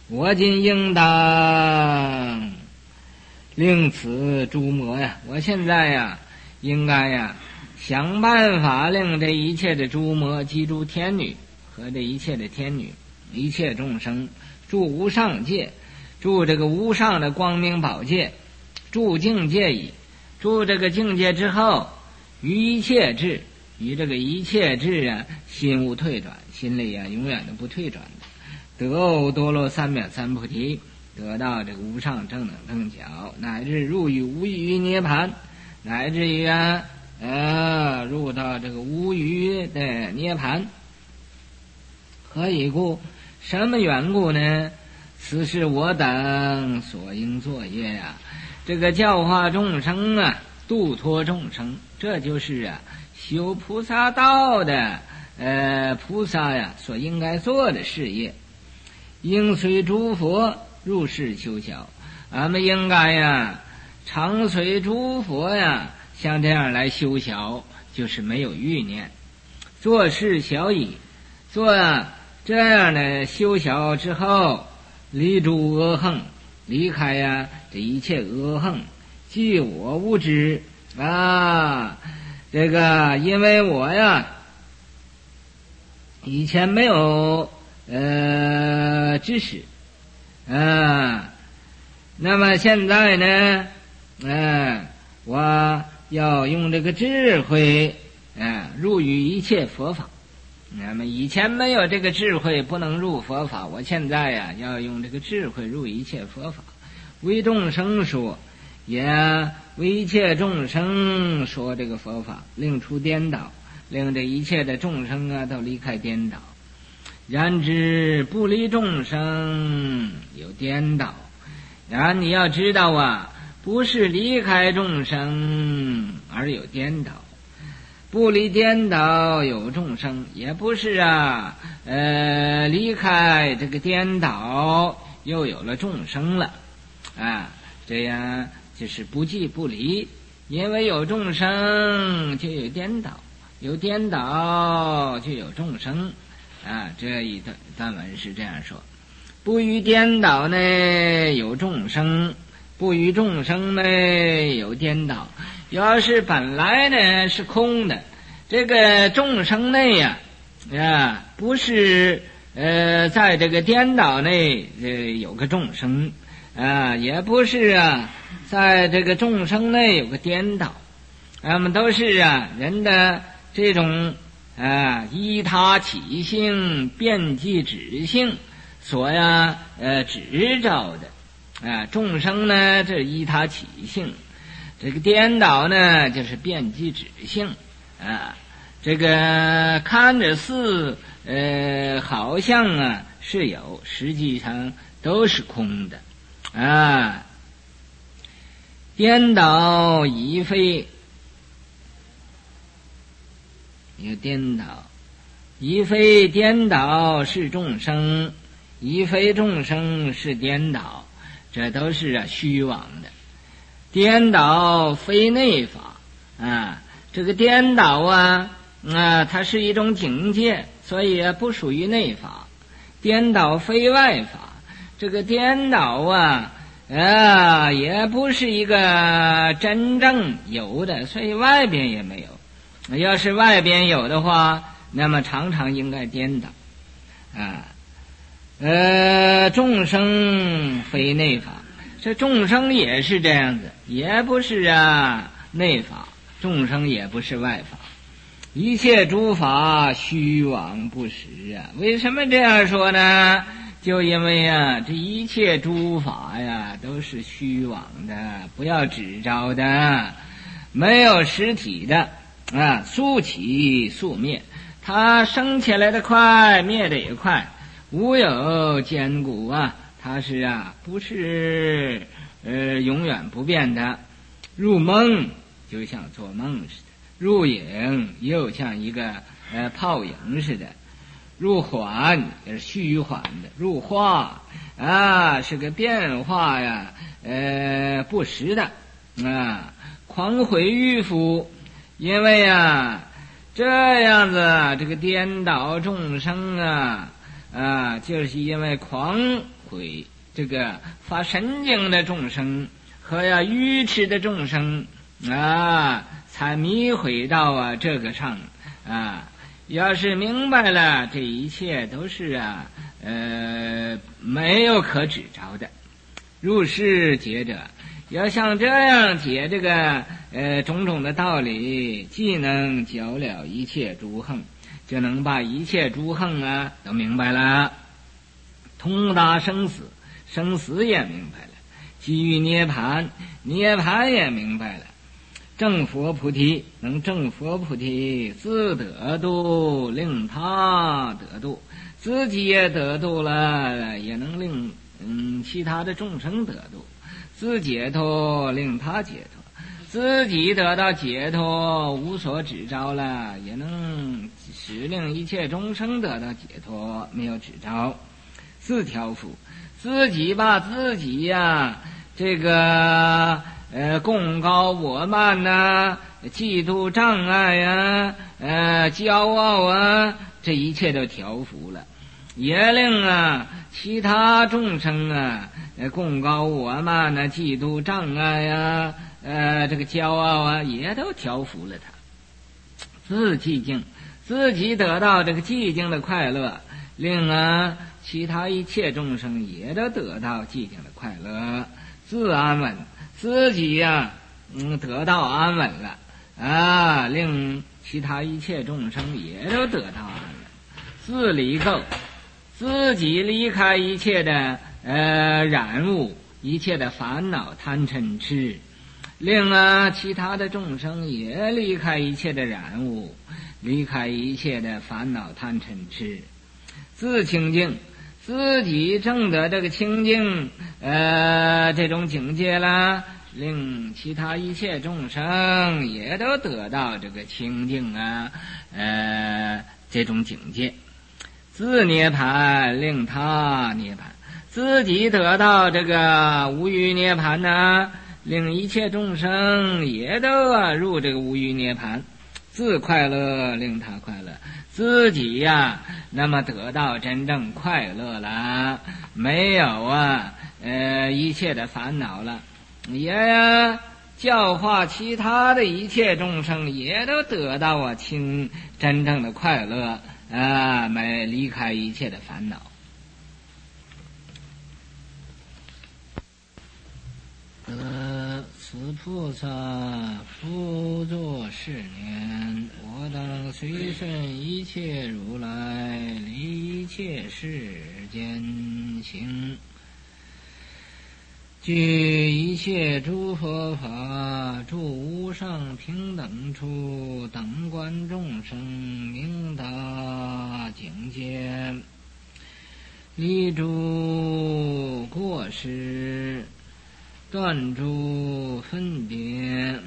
我今应当令此诸魔呀，我现在呀应该呀想办法令这一切的诸魔及诸天女和这一切的天女一切众生住无上界，住这个无上的光明宝界，住境界矣。住这个境界之后，于一切智，于这个一切智啊，心无退转，心里啊永远都不退转的。得欧多罗三藐三菩提，得到这个无上正等正觉，乃至入于无余涅盘，乃至于入到这个无余的涅盘。何以故？什么缘故呢？此是我等所应作业呀。这个教化众生啊，度脱众生，这就是啊修菩萨道的菩萨呀所应该做的事业。应随诸佛入世修小，俺们应该呀常随诸佛呀像这样来修小，就是没有欲念，做事小矣。做这样的修小之后，离诸恶横，离开呀这一切恶横，即我无知啊。这个因为我呀以前没有知识啊，那么现在呢我要用这个智慧入于一切佛法。那么以前没有这个智慧不能入佛法，我现在呀要用这个智慧入一切佛法，为众生说，也为一切众生说这个佛法，令出颠倒，令这一切的众生啊都离开颠倒。然之不离众生有颠倒，然后你要知道啊，不是离开众生而有颠倒，不离颠倒有众生，也不是离开这个颠倒又有了众生了这样就是不即不离。因为有众生就有颠倒，有颠倒就有众生这一段文是这样说。不于颠倒呢有众生，不于众生呢有颠倒。要是本来呢是空的，这个众生内不是在这个颠倒内有个众生也不是在这个众生内有个颠倒，我们都是人的这种依他起性遍计止性所执照的众生呢这依他起性，这个颠倒呢就是遍计止性这个看着似好像是有，实际上都是空的颠倒已非有颠倒，已非颠倒是众生，已非众生是颠倒，这都是虚妄的。颠倒非内法这个颠倒它是一种境界，所以不属于内法。颠倒非外法，这个颠倒也不是一个真正有的，所以外边也没有。要是外边有的话，那么常常应该颠倒众生非内法，这众生也是这样子，也不是内法，众生也不是外法，一切诸法虚妄不实为什么这样说呢？就因为这一切诸法都是虚妄的，不要执着的，没有实体的速起速灭，它升起来的快，灭的也快，无有坚固它是不是永远不变的。入梦就像做梦似的，入影又像一个泡影似的，入幻也是虚幻的，入化是个变化不实的狂毁迂腐。因为这样子这个颠倒众生就是因为狂慧，这个发神经的众生和愚痴的众生才迷回到这个上要是明白了，这一切都是没有可指着的。入世解者，要像这样解这个种种的道理，既能了了一切诸横，就能把一切诸横都明白了。通达生死，生死也明白了；基于涅槃，涅槃也明白了。正佛菩提，能正佛菩提，自得度，令他得度，自己也得度了，也能令其他的众生得度，自解脱，令他解脱，自己得到解脱，无所指着了，也能使令一切众生得到解脱，没有指着。自调伏，自己把自己这个贡高我慢嫉妒障碍骄傲这一切都调伏了，也令其他众生贡高我慢嫉妒障碍这个骄傲也都调伏了他。自寂静，自己得到这个寂静的快乐，令其他一切众生也都得到寂静的快乐。自安稳，自己得到安稳了令其他一切众生也都得到安稳。自离垢，自己离开一切的染物，一切的烦恼贪嗔痴，令其他的众生也离开一切的染物，离开一切的烦恼贪嗔痴。自清净，自己证得这个清净这种境界啦，令其他一切众生也都得到这个清净这种境界。自涅槃，令他涅槃，自己得到这个无余涅槃令一切众生也都入这个无余涅槃。自快乐，令他快乐，自己那么得到真正快乐了，没有一切的烦恼了，也教化其他的一切众生也都得到真正的快乐没离开一切的烦恼。此菩萨复作是念：我当随顺一切如来，离一切世间行，具一切诸佛法，住无上平等处，等观众生，明达境界，离诸过失，断诸分别，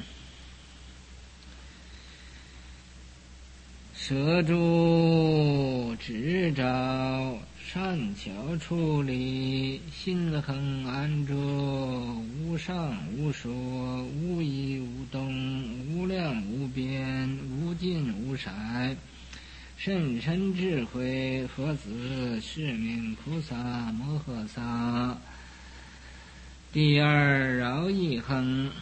摄诸执着，善巧处理，心恒安住，无上无说，无依无动，无量无边，无尽无色，甚深智慧，佛子是名菩萨摩诃萨。第二饶一恒，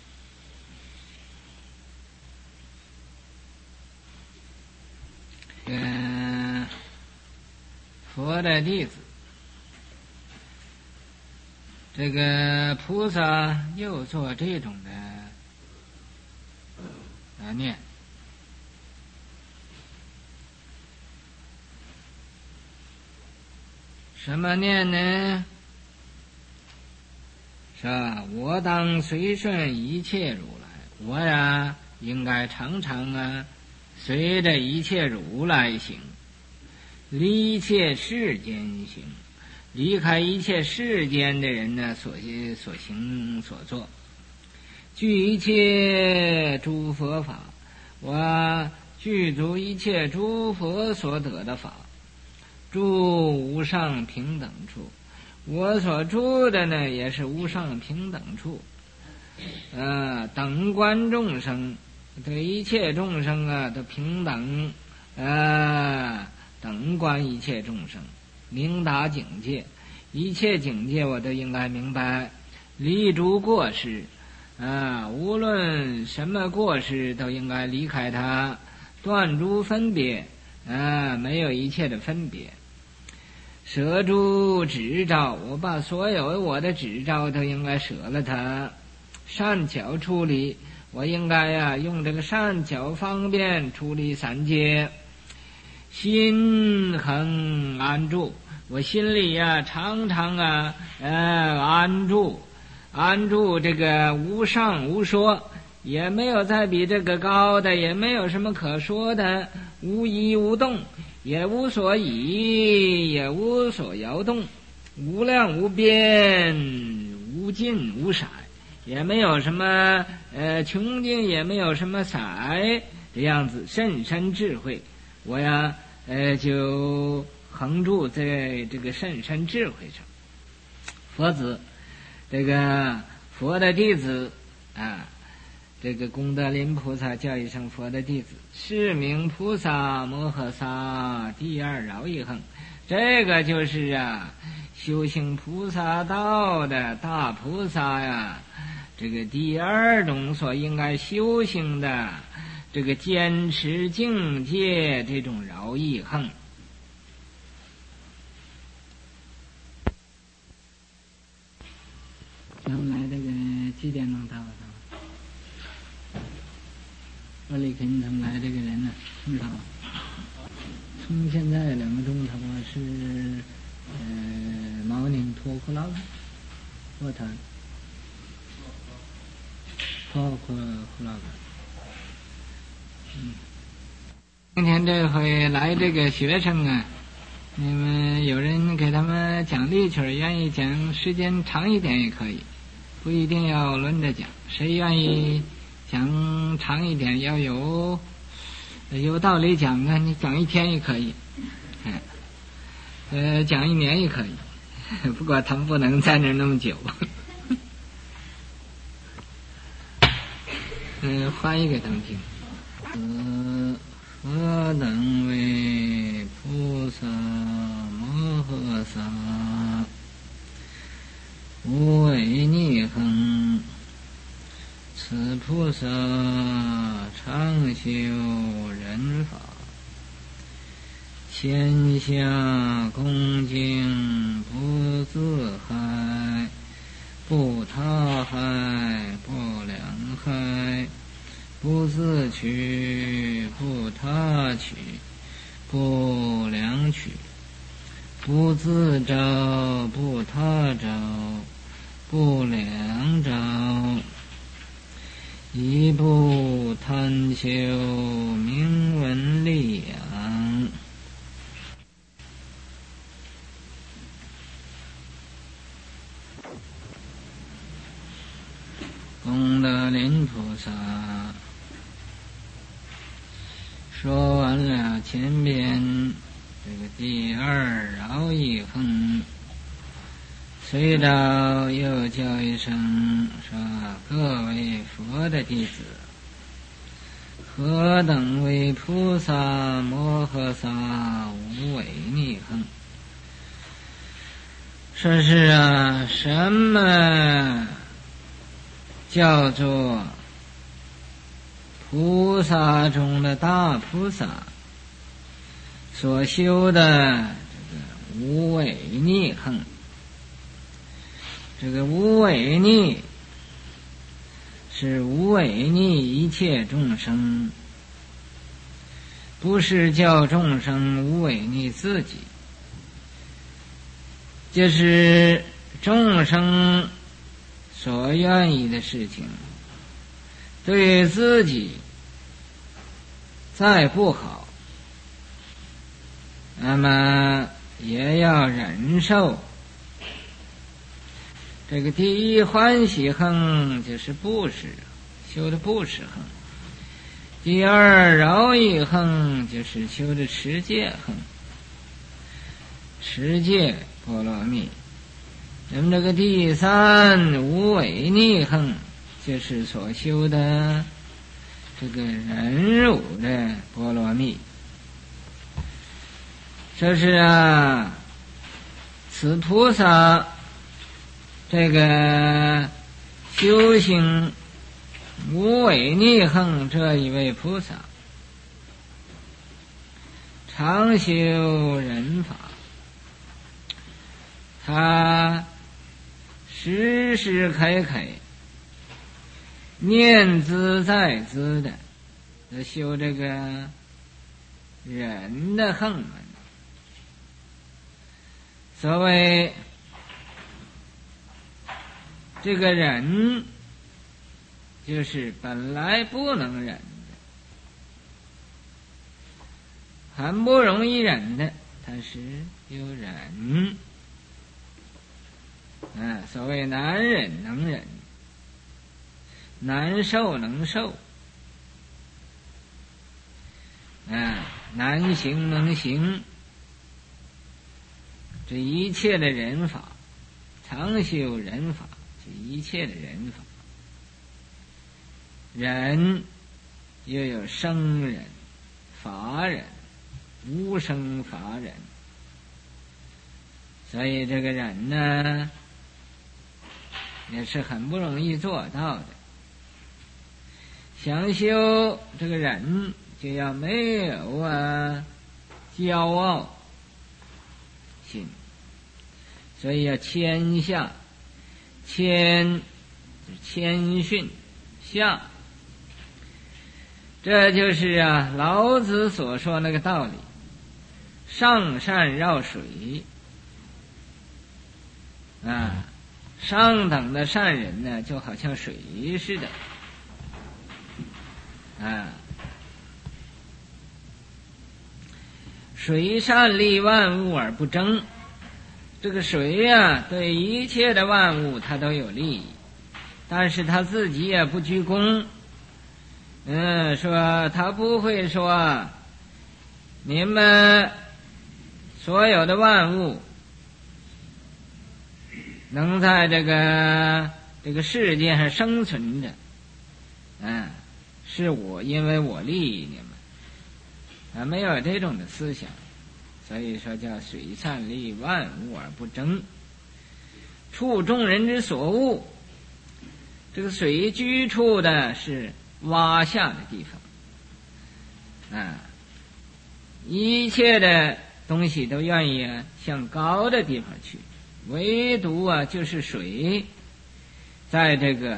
佛的弟子，这个菩萨又做这种的念。什么念呢？是吧？我当随顺一切如来，我应该常常随着一切如来行，离一切世间行，离开一切世间的人所行所作，具一切诸佛法，我具足一切诸佛所得的法，住无上平等处。我所住的呢，也是无上平等处，等观众生，对一切众生都平等，等观一切众生，明达境界， 一切境界我都应该明白，离诸过失无论什么过失都应该离开它，断诸分别没有一切的分别，舍诸执照，我把所有我的执照都应该舍了它，善巧处理，我应该用这个善巧方便处理三界，心恒安住，我心里常常安住这个无上无说，也没有再比这个高的，也没有什么可说的，无依无动，也无所依，也无所摇动，无量无边，无尽无色，也没有什么穷尽，也没有什么色，这样子甚深智慧，我就恒住在这个甚深智慧上。佛子，这个佛的弟子这个功德林菩萨叫一声佛的弟子，是名菩萨摩诃萨第二饶一横，这个就是修行菩萨道的大菩萨这个第二种所应该修行的这个坚持境界，这种饶一横。咱们来这个几点钟到？我李肯他们来这个人呢，从现在2个钟头是毛宁托库拉我谈托库拉今天这回来这个学生你们有人给他们讲例曲，愿意讲时间长一点也可以，不一定要轮着讲，谁愿意讲长一点，要有道理讲你讲1天也可以，讲1年也可以，不过他们不能在那儿那么久。翻译给他们听。何等为菩萨摩诃萨，无为逆恒，此菩萨常修人法，天下恭敬不自害，不他害，不良害，不自取，不他取，不良取，不自招，不他招，不良招，亦不贪求名闻利养。功德林菩萨说完了前边这个第二饶一横，随着又叫一声说：各位佛的弟子，何等为菩萨摩诃萨无为逆横？说是什么叫做菩萨中的大菩萨所修的这个无为逆横？这个无为逆是无为逆一切众生，不是叫众生无为逆自己，就是众生所愿意的事情，对自己再不好，那么也要忍受。这个第一欢喜横就是布施，修的布施横；第二饶益横就是修的持戒横，持戒波罗蜜。那么这个第三无为逆横就是所修的这个忍辱的波罗蜜。这是此菩萨这个修行无为逆横这一位菩萨，常修人法，他时时刻刻念兹在兹的修这个人的横门。所谓这个忍，就是本来不能忍的，很不容易忍的，但是有忍。所谓难忍能忍，难受能受，难行能行。这一切的人法，常修人法，这一切的人法，人又有生人、法人、无生法人，所以这个人呢，也是很不容易做到的。想修这个人，就要没有骄傲心，所以要谦下，谦逊下，这就是老子所说那个道理，上善若水上等的善人呢，就好像水似的水善利万物而不争。这个水对一切的万物它都有利益，但是他自己也不居功。说他不会说你们所有的万物能在这个世界上生存着，是我因为我利益你们，没有这种的思想。所以说叫水善利万物而不争，处众人之所恶。这个水居处的是洼下的地方，一切的东西都愿意向高的地方去，唯独就是水在这个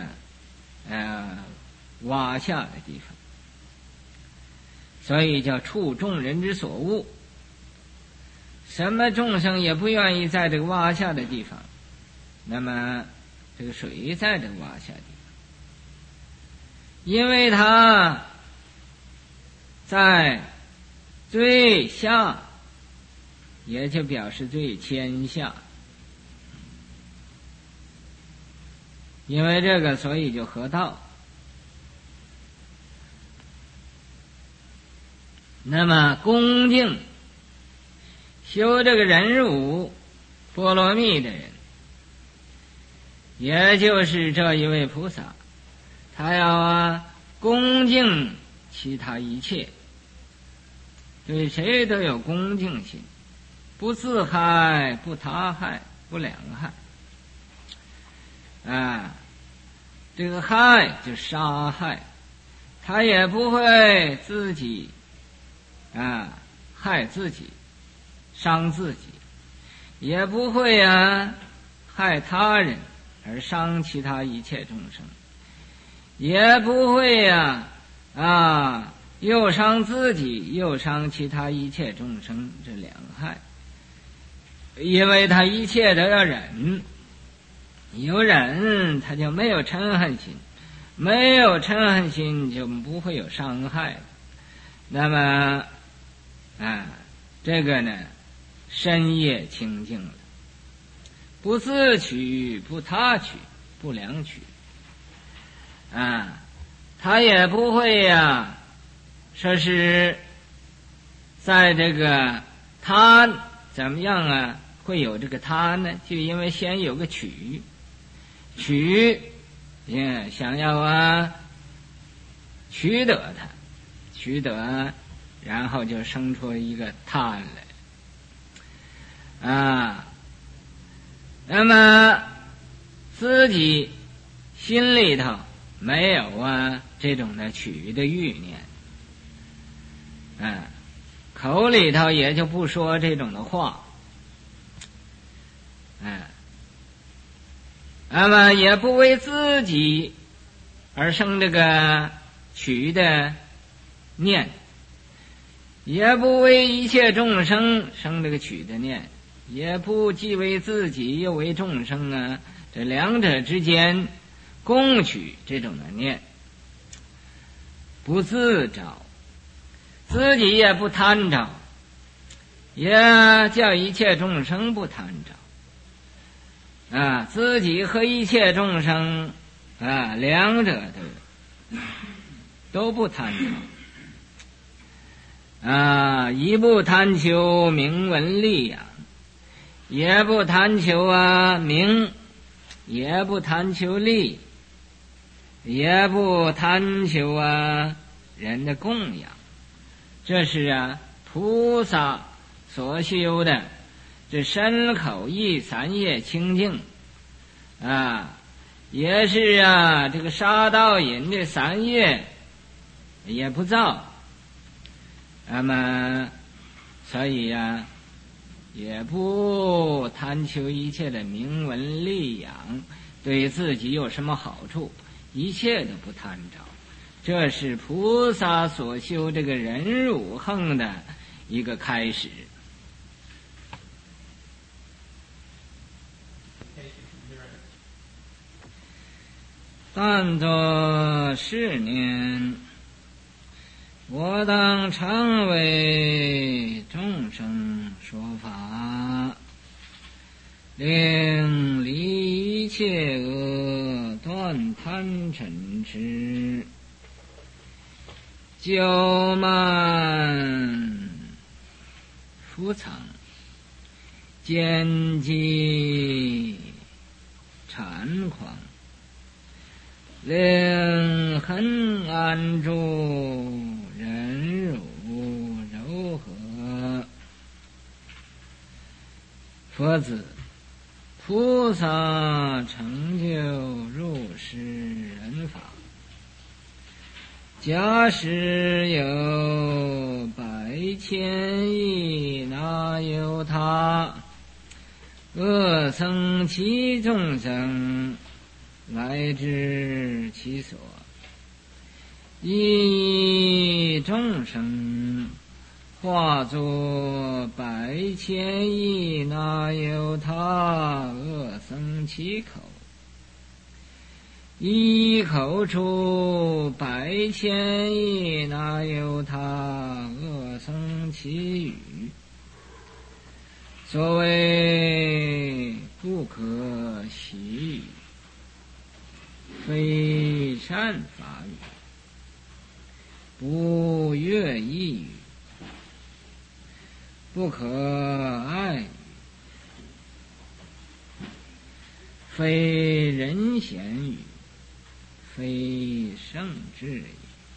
洼下的地方，所以叫处众人之所恶。什么众生也不愿意在这个洼下的地方，那么这个水在这个洼下地方，因为它在最下，也就表示最谦下，因为这个所以就合道。那么恭敬修这个忍辱波罗蜜的人，也就是这一位菩萨，他要恭敬其他一切，对谁都有恭敬心，不自害，不他害，不两害。这个害就杀害，他也不会自己害自己伤自己，也不会害他人而伤其他一切众生，也不会又伤自己又伤其他一切众生，这两害。因为他一切都要忍，有忍他就没有嗔恨心，没有嗔恨心就不会有伤害。那么这个呢，身业清净了，不自取，不他取，不两取他也不会说是在这个他怎么样会有这个他呢？就因为先有个取想要取得它，取得，然后就生出一个他来那么自己心里头没有这种的取的欲念，口里头也就不说这种的话，那么也不为自己而生这个取的念，也不为一切众生生这个取的念，也不既为自己又为众生这两者之间共取这种的念，不自着，自己也不贪着，也叫一切众生不贪着，自己和一切众生两者都不贪着，一不贪求名闻利养，也不贪求名，也不贪求利，也不贪求人的供养，这是菩萨所修的这身口意三业清净也是这个杀盗淫的三业也不造，那么所以也不贪求一切的名闻利养，对自己有什么好处，一切都不贪着。这是菩萨所修这个忍辱行的一个开始。但作是念，我当常为众生说法，令离一切恶，断贪嗔痴，骄慢浮藏，奸计猖狂，令恒安住，忍辱柔和。佛子，菩萨成就入世人法，假使有100,000亿那由他，恶僧其众生来至其所，一众生化作100,000亿那由他，恶僧其口，一口出100,000亿那由他，恶僧其语。所谓不可习语，非善法语，不悦意语，不可爱语，非人贤语，非圣智语，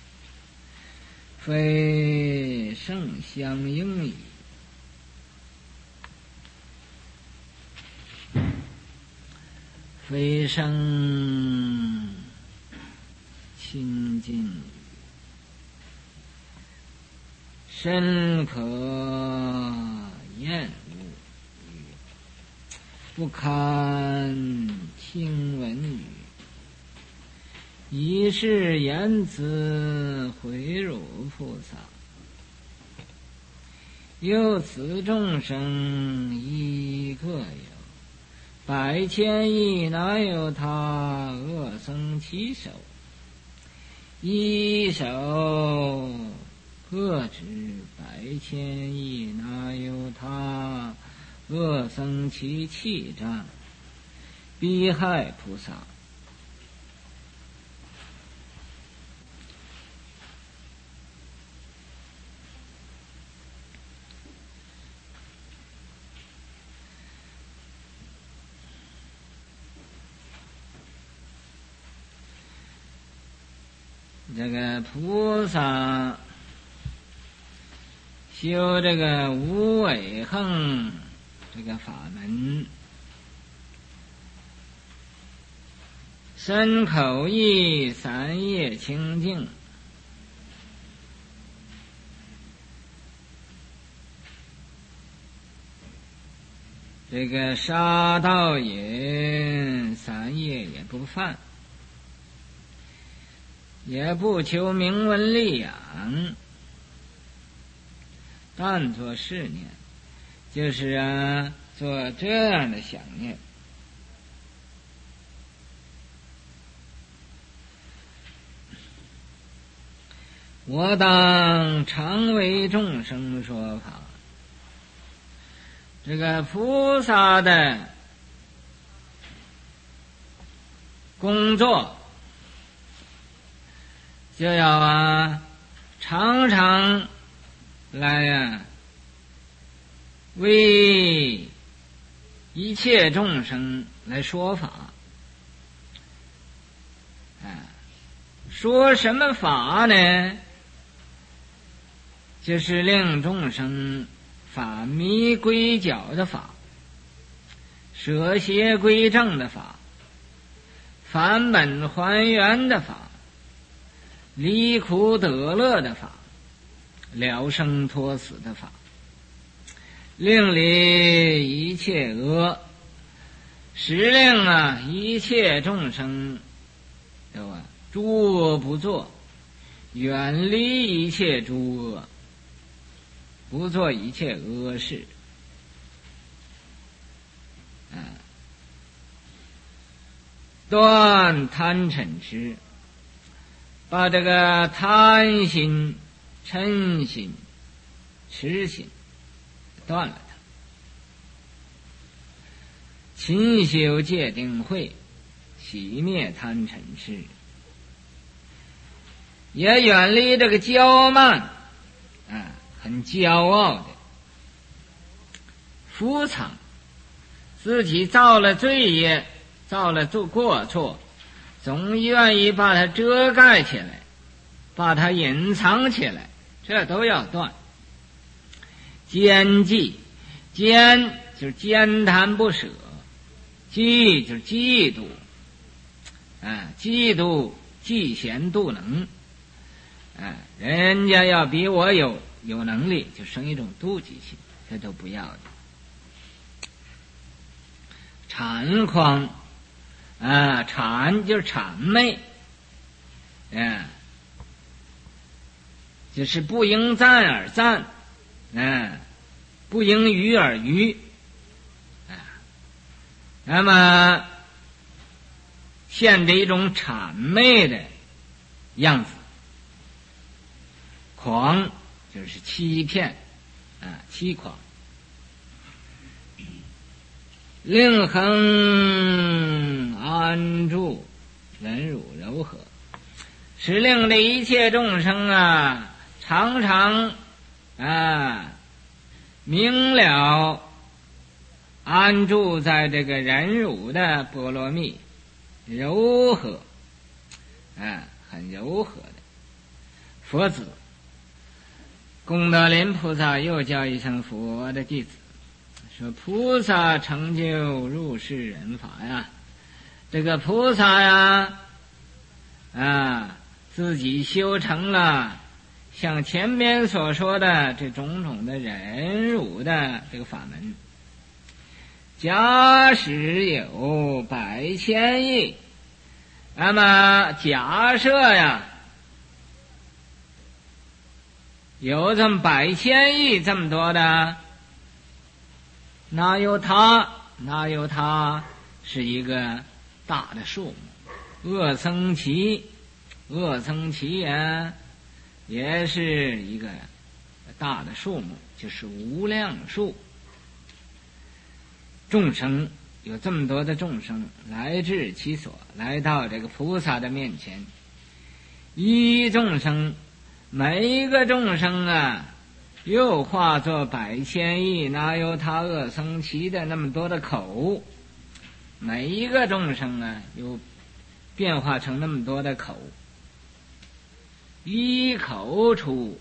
非圣相应语，非圣亲近语，深可厌恶语，不堪听闻语，以是言辞回辱菩萨。由此众生一个有100,000亿那由他，恶僧其手，一手各执100,000亿那由他，恶僧其气障，逼害菩萨。这个菩萨修这个无为行这个法门， 身口意三业清净。这个杀盗淫三业也不犯，也不求名闻利养，但做是念，就是做这样的想念。我当常为众生说法。这个菩萨的工作就要常常来为一切众生来说法。说什么法呢？就是令众生法迷归觉的法，舍邪归正的法，返本还原的法，离苦得乐的法，了生脱死的法，令离一切恶，使令一切众生都诸恶不作，远离一切诸恶，不做一切恶事。断贪嗔痴，把这个贪心、嗔心、痴心断了它。勤修戒定慧，熄灭贪嗔痴，也远离这个骄慢，很骄傲的浮藏，自己造了罪业，造了过错，总愿意把它遮盖起来，把它隐藏起来，这都要断。奸计，奸就是奸贪不舍，忌就是嫉妒，嫉妒嫉贤妒能，人家要比我有能力，就生一种妒忌心，这都不要的。谄诳，谄就是谄媚，就是不应赞而赞，不应娱而娱，那么现着一种谄媚的样子。诳就是欺骗，欺诳。令恒安住，忍辱柔和，使令的一切众生常常明了安住在这个忍辱的波罗蜜，柔和，很柔和的佛子。功德林菩萨又叫一声佛的弟子，说菩萨成就入世人法呀，这个菩萨自己修成了像前面所说的这种种的忍辱的这个法门。假使有百千亿，那么假设有这么百千亿这么多的，哪有他是一个大的数目。恶僧祇也是一个大的数目，就是无量数。众生有这么多的众生来至其所，来到这个菩萨的面前，一众生，每一个众生又化作百千亿，哪有他恶僧祇的那么多的口？每一个众生又变化成那么多的口，一口出，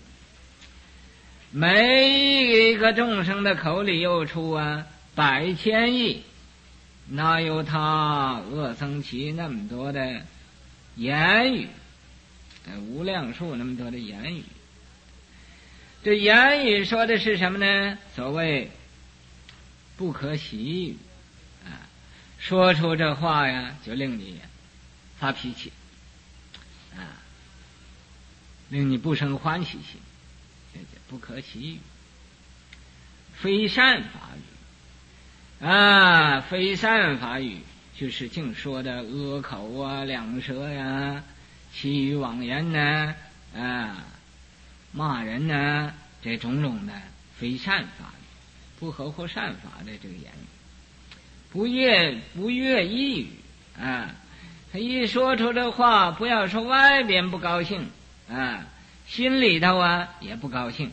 每一个众生的口里又出百千亿， 哪有他恶僧祇那么多的言语，无量数那么多的言语。这言语说的是什么呢？所谓不可喜语啊，说出这话呀，就令你发脾气啊，令你不生欢喜心，这叫不可喜语。非善法语啊，非善法语就是净说的恶口啊、两舌呀、绮语妄言呐啊、骂人呐，这种种的非善法语，不合乎善法的这个言语，不悦意语啊。他一说出这话，不要说外边不高兴啊，心里头啊也不高兴，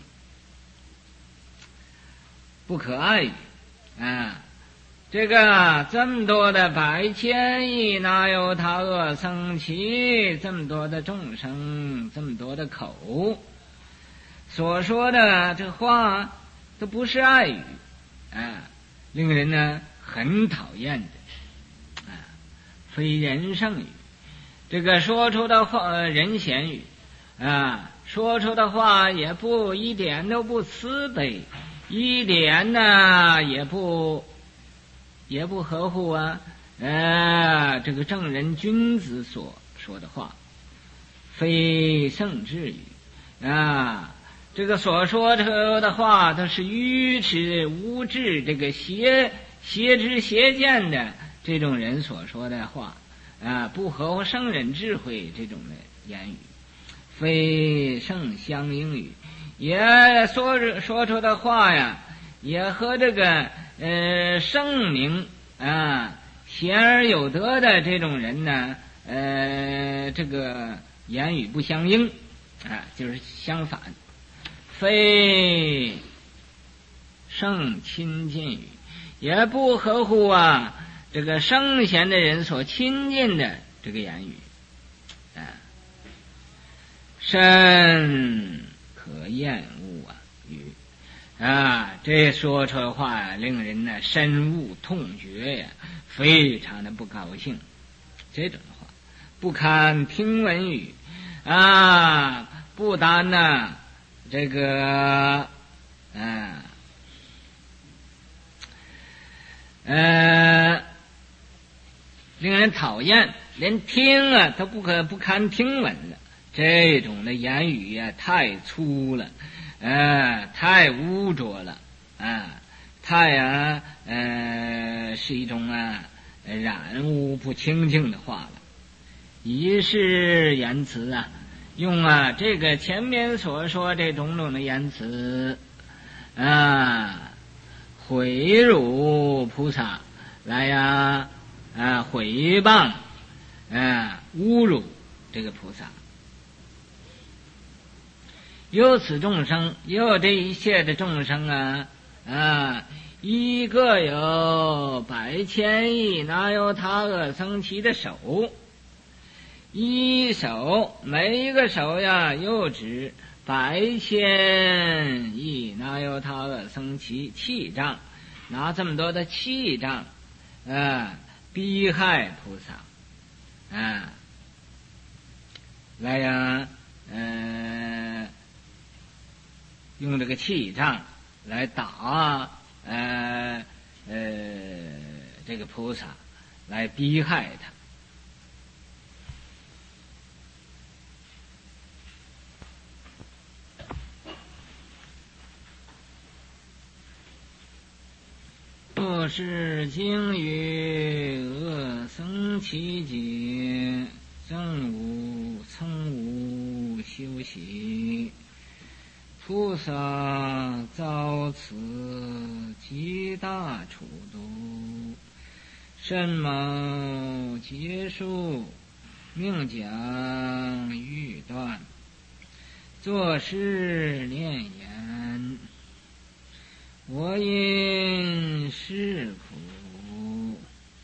不可爱语啊。这个这么多的百千亿，哪有他恶僧祇？这么多的众生，这么多的口所说的这话，都不是爱语啊，令人呢很讨厌的啊，非人圣语。这个说出的话，人贤语啊，说出的话也不一点都不慈悲，一点呢也不合乎啊这个正人君子所说的话，非圣智语啊。这个所说的话都是愚痴无智，这个邪知邪见的这种人所说的话啊，不合乎圣人智慧这种的言语，非圣相应语。也说出的话呀，也和这个圣明啊贤而有德的这种人呢这个言语不相应啊，就是相反。非圣亲近语，也不合乎啊这个圣贤的人所亲近的这个言语啊，甚可厌恶啊语啊，这说出的话呀，令人呢深恶痛绝呀，非常的不高兴。这种话不堪听闻语啊，不单呢这个令人讨厌，连听啊都不堪听闻了。这种的言语呀，太粗了，太污浊了啊，太是一种染污不清净的话了。以是言辞啊，用这个前面所说这种种的言辞毁辱菩萨来毁谤侮辱这个菩萨。有此众生，有这一切的众生一个有百千亿，哪有他恶僧祇的手？一手，每一个手呀，又指百千亿，哪有他恶僧祇气障，拿这么多的气障逼害菩萨来用这个气障来打这个菩萨，来逼害他。若是经于恶僧祇劫，曾无修习，菩萨遭此极大处度，甚mau结束，命将欲断，作是念言：我因是苦，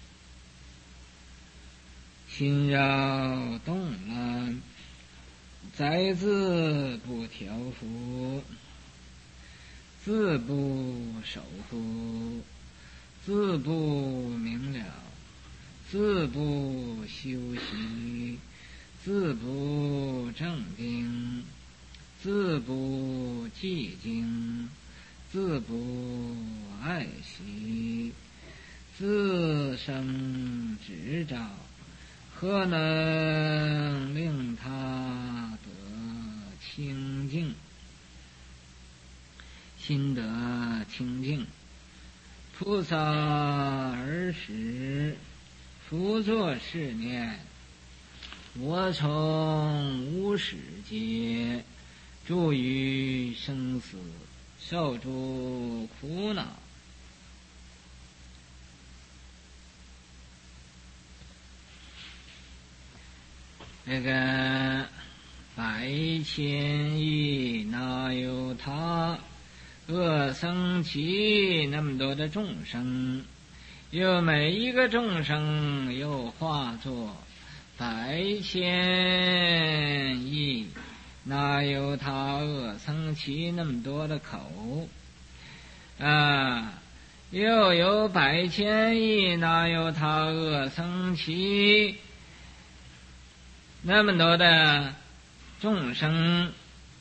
心扰动乱，在自不调伏，自不守护， 自不明了，自不修习，自不正定，自不寂静，自不爱惜，自生执照，何能令他得清净？心得清净，菩萨尔时复作是念：我从无始劫住于生死，受诸苦恼。那个百千亿那由他恶僧祇那么多的众生，又每一个众生又化作百千亿那由他恶僧祇那么多的口又有百千亿那由他恶僧祇那么多的众生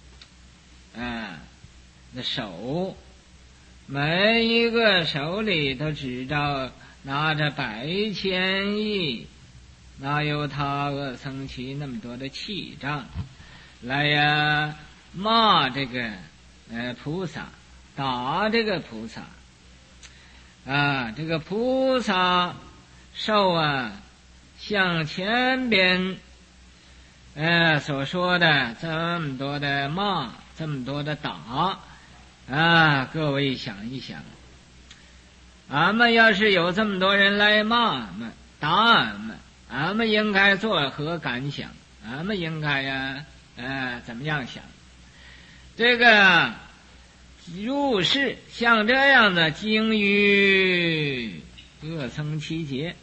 的手，每一个手里都指着拿着百千亿那由他恶僧祇那么多的气杖来骂这个菩萨，打这个菩萨这个菩萨受像前边所说的这么多的骂，这么多的打各位想一想，俺们要是有这么多人来骂俺们打俺们应该作何感想？俺们应该怎么样想？这个入世像这样的经于恶僧祇劫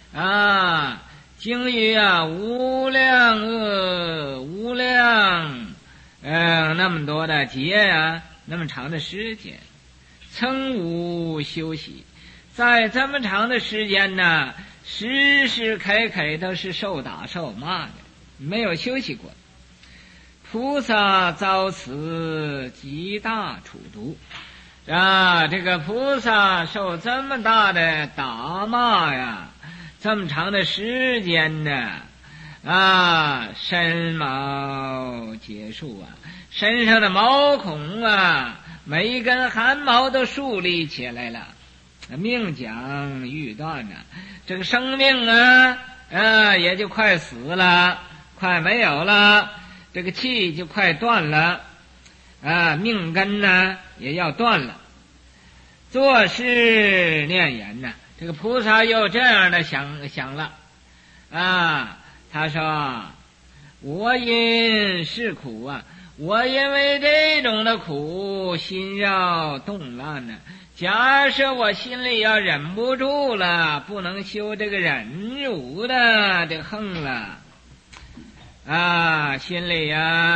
经于无量无量那么多的劫那么长的时间，曾无休息，在这么长的时间呢，时时刻刻都是受打受骂的，没有休息过。菩萨遭此极大处毒这个菩萨受这么大的打骂这么长的时间呢身毛结束身上的毛孔每一根汗毛都竖立起来了，命将欲断这个生命也就快死了，快没有了，这个气就快断了命根也要断了。作是念言这个菩萨又这样的想了他说我因是苦我因为这种的苦心要动乱假设我心里要忍不住了，不能修这个忍辱的这横了心里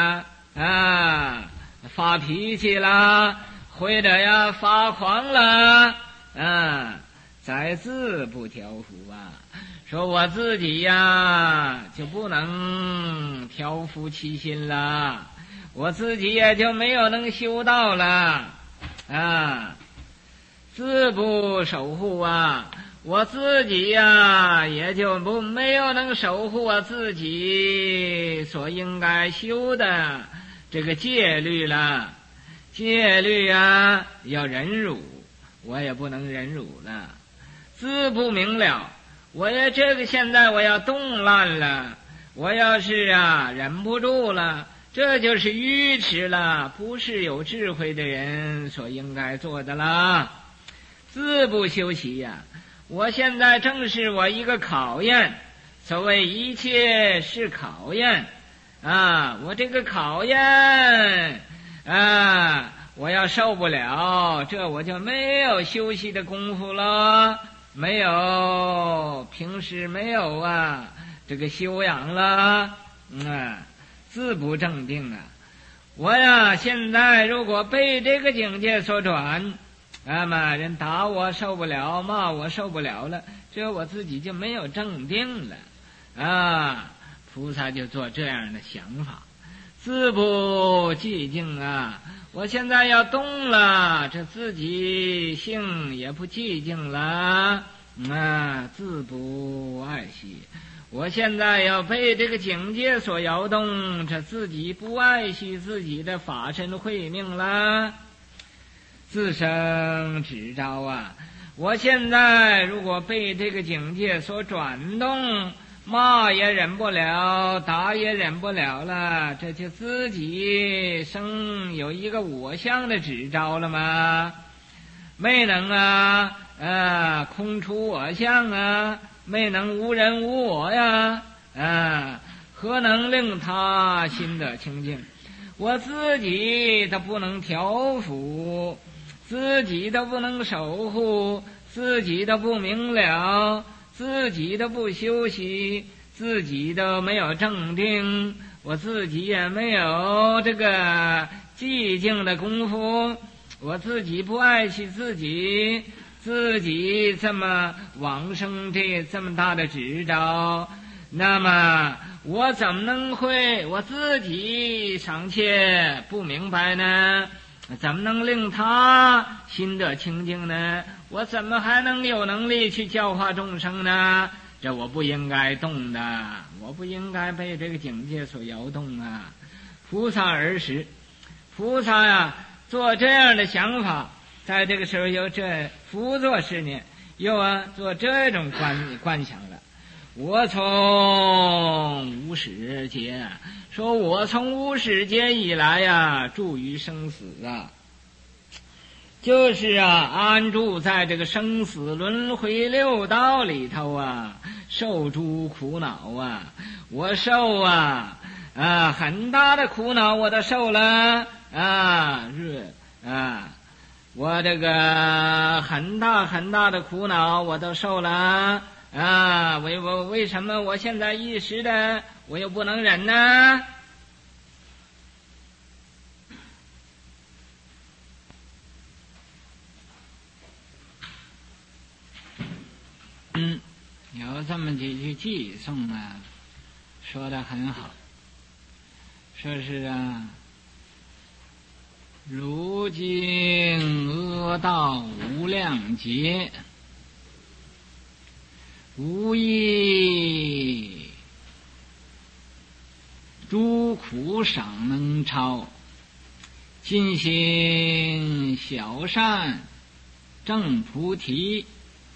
发脾气啦，或者发狂了再自不调伏说我自己就不能调伏其心了，我自己也就没有能修到了自不守护我自己也就没有能守护我自己所应该修的这个戒律了。戒律要忍辱，我也不能忍辱了。自不明了，我也这个现在我要动乱了，我要是忍不住了，这就是愚痴了，不是有智慧的人所应该做的啦。自不修习我现在正是我一个考验，所谓一切是考验我这个考验我要受不了，这我就没有休息的功夫了，没有平时没有这个修养了自不正定我现在如果被这个境界所转那么人打我受不了，骂我受不了了，这我自己就没有正定了啊。菩萨就做这样的想法，自不寂静啊。我现在要动了，这自己性也不寂静了啊，自不爱惜。我现在要被这个境界所摇动，这自己不爱惜自己的法身慧命了，自生执着啊。我现在如果被这个境界所转动，骂也忍不了，打也忍不了了，这就自己生有一个我相的执着了吗？没能空出我相啊，没能无人无我呀，何能令他心得清净？我自己都不能调伏，自己都不能守护，自己都不明了，自己都不休息，自己都没有正定，我自己也没有这个寂静的功夫，我自己不爱惜自己，自己这么往生这么大的执着，那么我怎么能会我自己尚且不明白呢？怎么能令他心得清净呢？我怎么还能有能力去教化众生呢？这我不应该动的，我不应该被这个境界所摇动啊。菩萨而时，菩萨呀，做这样的想法，在这个时候有这辅作是念，又做这种观想了。我从无始劫，说我从无始劫以来呀，住于生死啊，就是安住在这个生死轮回六道里头啊，受诸苦恼啊，我受很大的苦恼我都受了我这个很大的苦恼我都受了为什么我现在一时的我又不能忍呢？有这么几句偈颂说得很好，说是如今阿道无量劫，无益诸苦尚能超，尽心小善正菩提，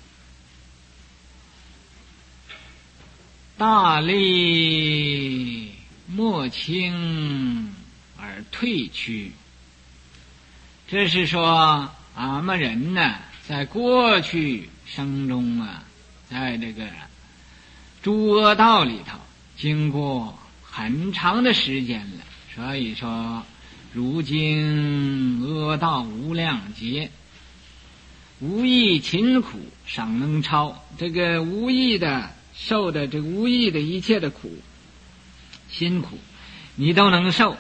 大力莫轻而退去。这是说俺们人呢，在过去生中在这个诸恶道里头经过很长的时间了，所以说如今恶道无量劫，无益勤苦尚能超，这个无益的受的这个无益的一切的苦辛苦你都能受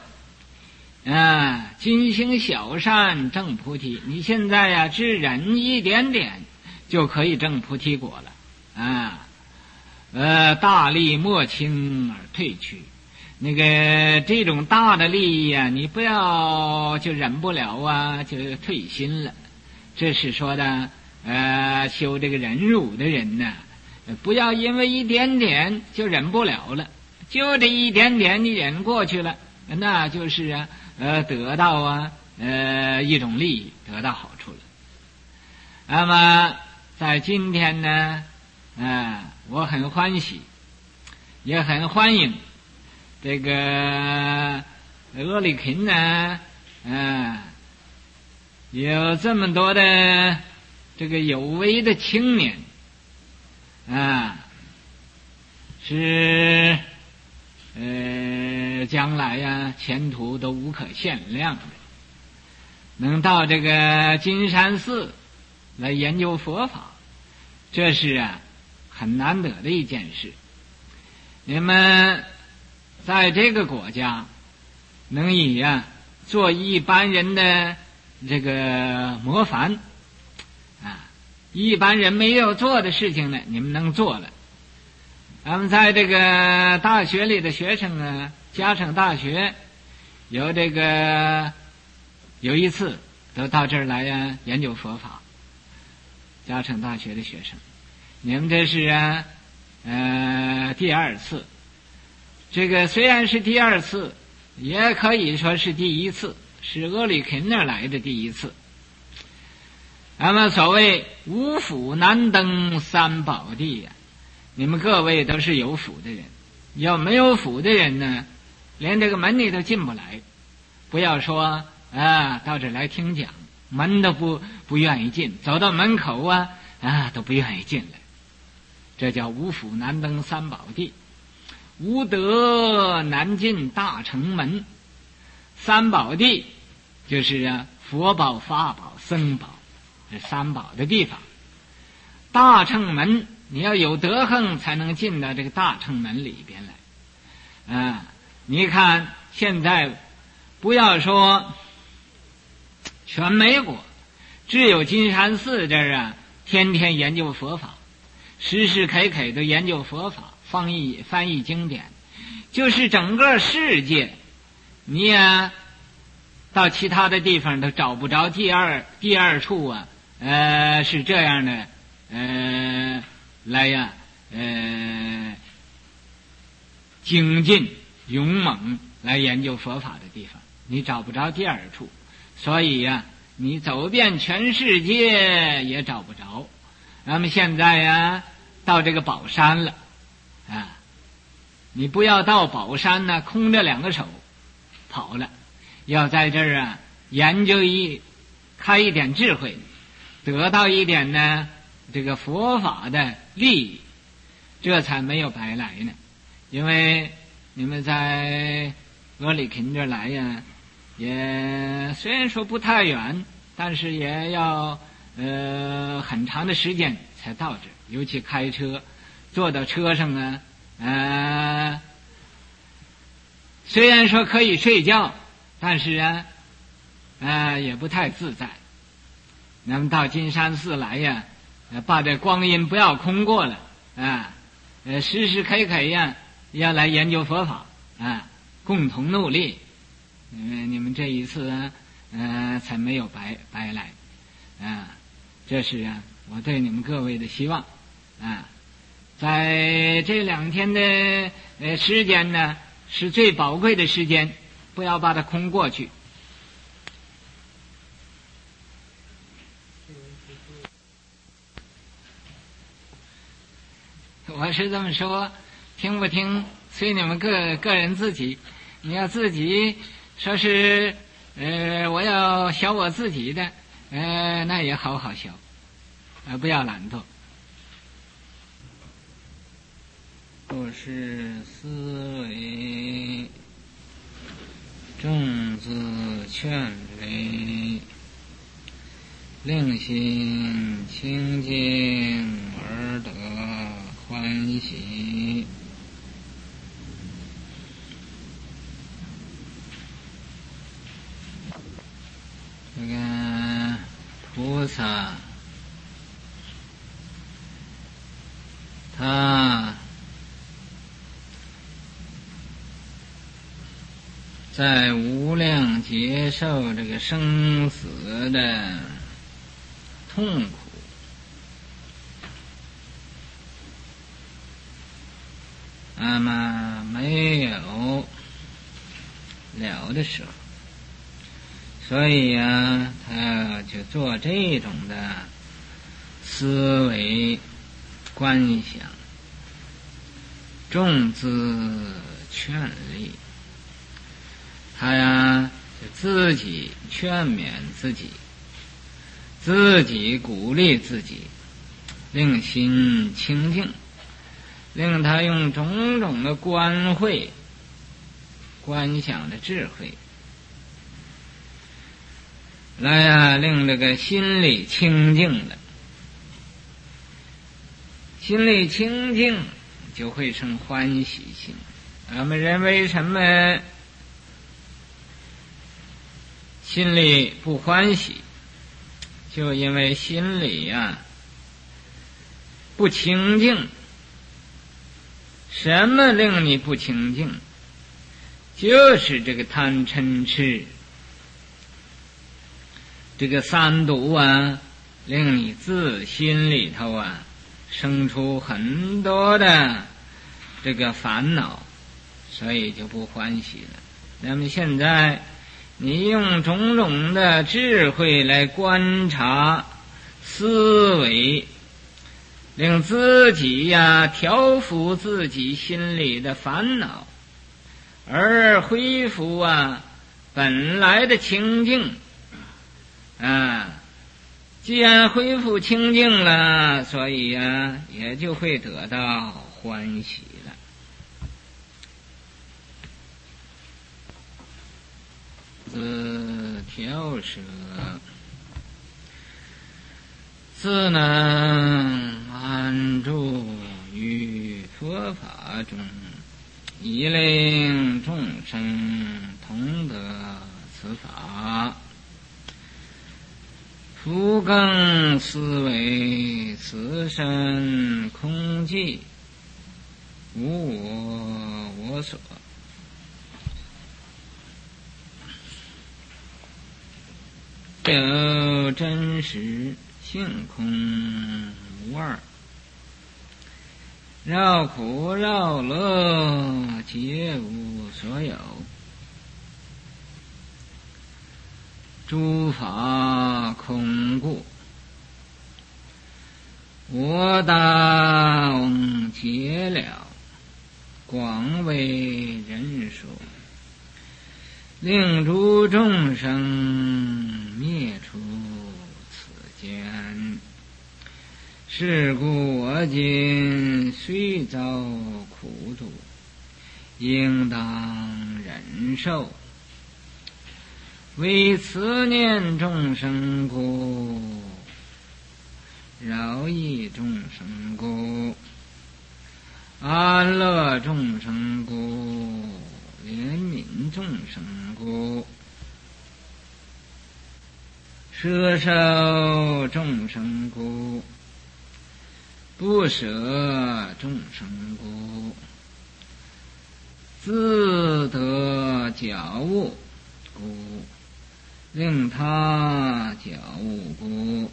尽行小善证菩提，你现在只忍一点点就可以证菩提果了大力莫轻而退去，那个这种大的利益你不要就忍不了就退心了。这是说的修这个忍辱的人呢，不要因为一点点就忍不了了，就这一点点你忍过去了，那就是得到一种利益，得到好处了。那么在今天呢我很欢喜，也很欢迎这个阿里肯呢有这么多的这个有为的青年是将来前途都无可限量的，能到这个金山寺来研究佛法，这是很难得的一件事。你们在这个国家能以做一般人的这个模范一般人没有做的事情呢，你们能做了。咱们在这个大学里的学生啊，嘉诚大学有一次都到这儿来呀，研究佛法。嘉诚大学的学生，你们这是第二次。这个虽然是第二次，也可以说是第一次，是俄里肯那儿来的第一次。那么所谓五府难登三宝地呀，你们各位都是有福的人，要没有福的人呢，连这个门里都进不来。不要说到这来听讲，门都不愿意进，走到门口都不愿意进来。这叫五府难登三宝地，无德难进大乘门。三宝地就是佛宝、法宝、僧宝，这三宝的地方。大乘门你要有德行才能进到这个大乘门里边来。你看现在不要说全美国，只有金山寺这儿天天研究佛法，时时刻刻都研究佛法，翻译经典。就是整个世界，你到其他的地方都找不着第二处是这样的来精进勇猛来研究佛法的地方，你找不着第二处。所以你走遍全世界也找不着。那么现在到这个宝山了你不要到宝山空着两个手跑了，要在这儿研究开一点智慧，得到一点这个佛法的利益，这才没有白来呢。因为你们在俄里肯这来也虽然说不太远，但是也要很长的时间才到这儿，尤其开车坐到车上虽然说可以睡觉，但是也不太自在。那么到金山寺来把这光阴不要空过了时时刻刻要来研究佛法共同努力。你们这一次才没有白来这是我对你们各位的希望在这2天的时间呢，是最宝贵的时间，不要把它空过去。我是这么说，听不听随你们个人自己。你要自己说是我要学我自己的那也好学不要懒惰。不是思维众自劝为，令心清净而得欢喜。这个菩萨他在无量接受这个生死的痛苦，那么没有了的时候，所以他就做这种的思维观想，众自劝励。他就自己劝勉自己，自己鼓励自己，令心清净，令他用种种的观慧、观想的智慧来令这个心里清净了。心里清净就会生欢喜心。我们人为什么心里不欢喜？就因为心里不清净。什么令你不清净？就是这个贪嗔痴，这个三毒啊，令你自心里头啊生出很多的这个烦恼，所以就不欢喜了。那么现在你用种种的智慧来观察思维，令自己呀调伏自己心里的烦恼，而恢复啊本来的清净啊。既然恢复清净了，所以啊也就会得到欢喜了。自调摄，自能安住于佛法中，以令众生同得此法。复更思维此身空寂，无我所。有真实性空无二，绕苦绕乐皆无所有，诸法空故，我当解了，广为人说，令诸众生灭除此间。是故我今虽遭苦毒，应当忍受，为慈念众生故，饶益众生故，安乐众生故，怜悯众生故，摄受众生故，不舍众生故，自得觉悟故，令他觉悟故，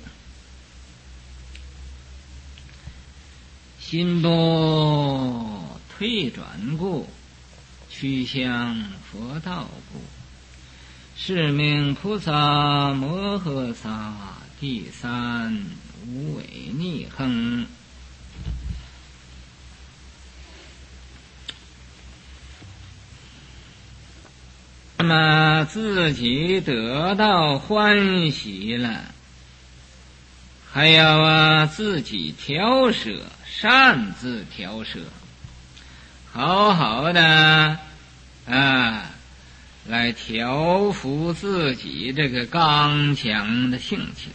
心多退转故，趋向佛道故，是名菩萨摩诃萨第三无为逆恒。那么自己得到欢喜了，还要自己调摄，擅自调摄，好好的来调伏自己这个刚强的性情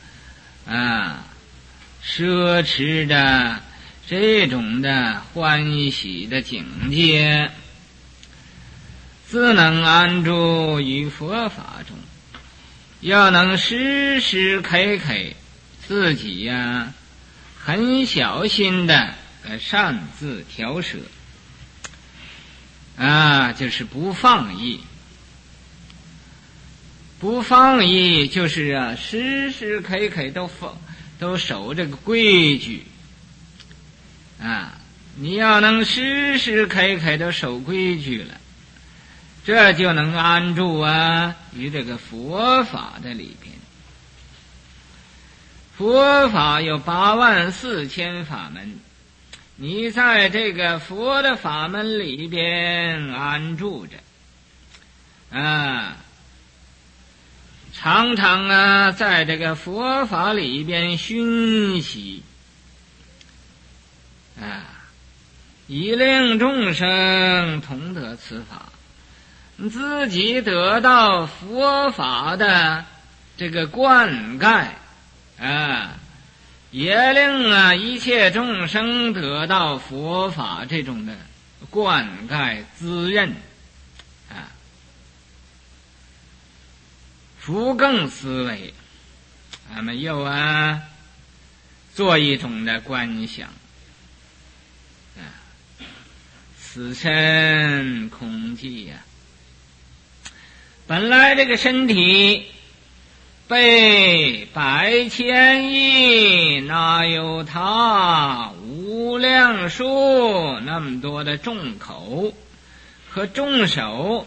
奢侈的这种的欢喜的境界，自能安住于佛法中，要能时时刻刻自己很小心的擅自调摄就是不放逸。不放逸就是时时刻刻都守这个规矩你要能时时刻刻都守规矩了，这就能安住于这个佛法的里边。佛法有84000法门，你在这个佛的法门里边安住着常常在这个佛法里边熏习以令众生同得此法，自己得到佛法的这个灌溉也令一切众生得到佛法这种的灌溉滋润复更思维，又做一种的观想此身空寂呀。本来这个身体被百千亿，哪有他无量数那么多的众口和众手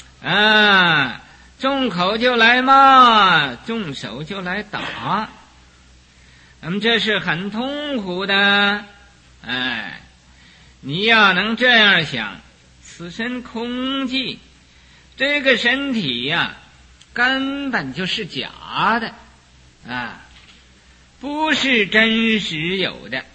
众口就来骂，众手就来打，那么这是很痛苦的。你要能这样想，此身空寂，这个身体呀根本就是假的不是真实有的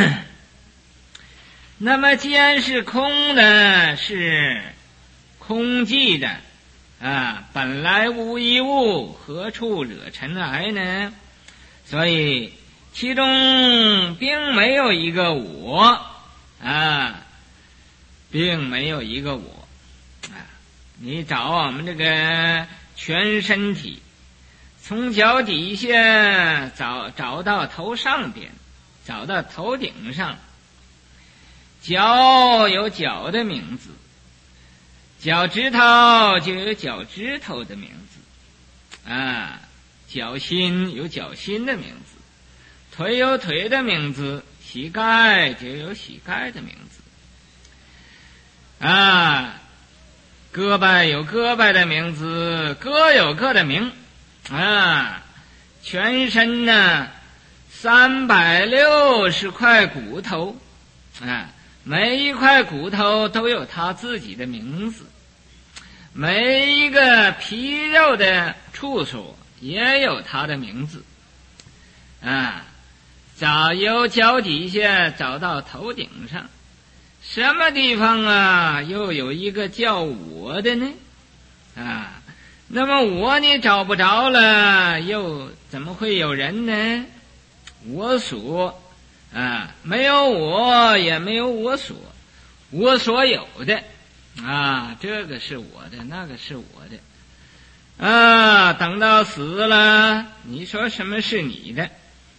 那么既然是空的，是空寂的本来无一物，何处惹尘埃呢？所以其中并没有一个我并没有一个我你找我们这个全身体，从脚底下找到头上边，找到头顶上，脚有脚的名字，脚趾头就有脚趾头的名字脚心有脚心的名字，腿有腿的名字，膝盖就有膝盖的名字胳膊有胳膊的名字，各有各的名全身呢360块骨头每一块骨头都有它自己的名字，每一个皮肉的处所也有它的名字由脚底下找到头顶上，什么地方又有一个叫我的呢那么我你找不着了，又怎么会有人呢？我所没有我，也没有我所，我所有的这个是我的，那个是我的等到死了，你说什么是你的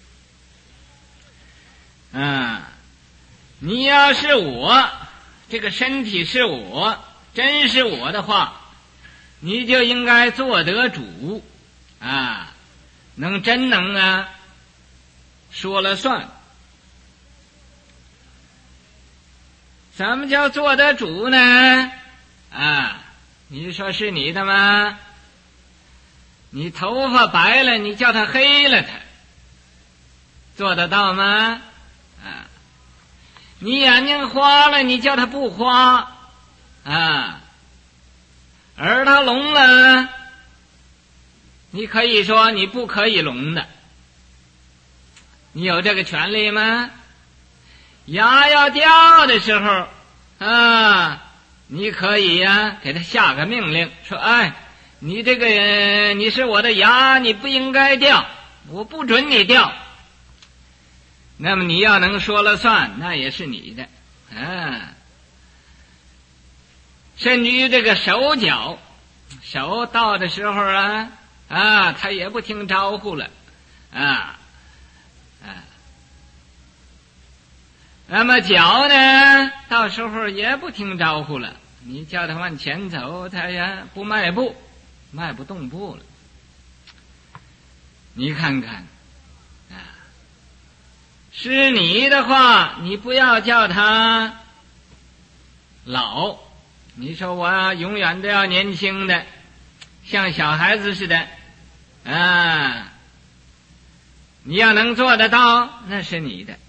你要是我，这个身体是我，真是我的话，你就应该做得主能说了算。什么叫做得主呢你说是你的吗？你头发白了，你叫它黑了它做得到吗你眼睛花了，你叫它不花耳朵聋了，你可以说你不可以聋的，你有这个权利吗？牙要掉的时候你可以给他下个命令，说你这个你是我的牙，你不应该掉，我不准你掉。那么你要能说了算，那也是你的甚至于这个手脚，手到的时候他也不听招呼了那么脚呢，到时候也不听招呼了，你叫他往前走，他也不迈步，迈不动步了。你看看是你的话，你不要叫他老，你说我永远都要年轻的，像小孩子似的你要能做得到，那是你的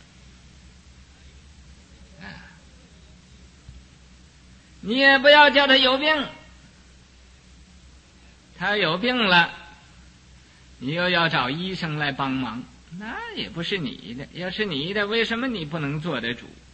你也不要叫他有病，他有病了，你又要找医生来帮忙，那也不是你的。要是你的，为什么你不能做得主？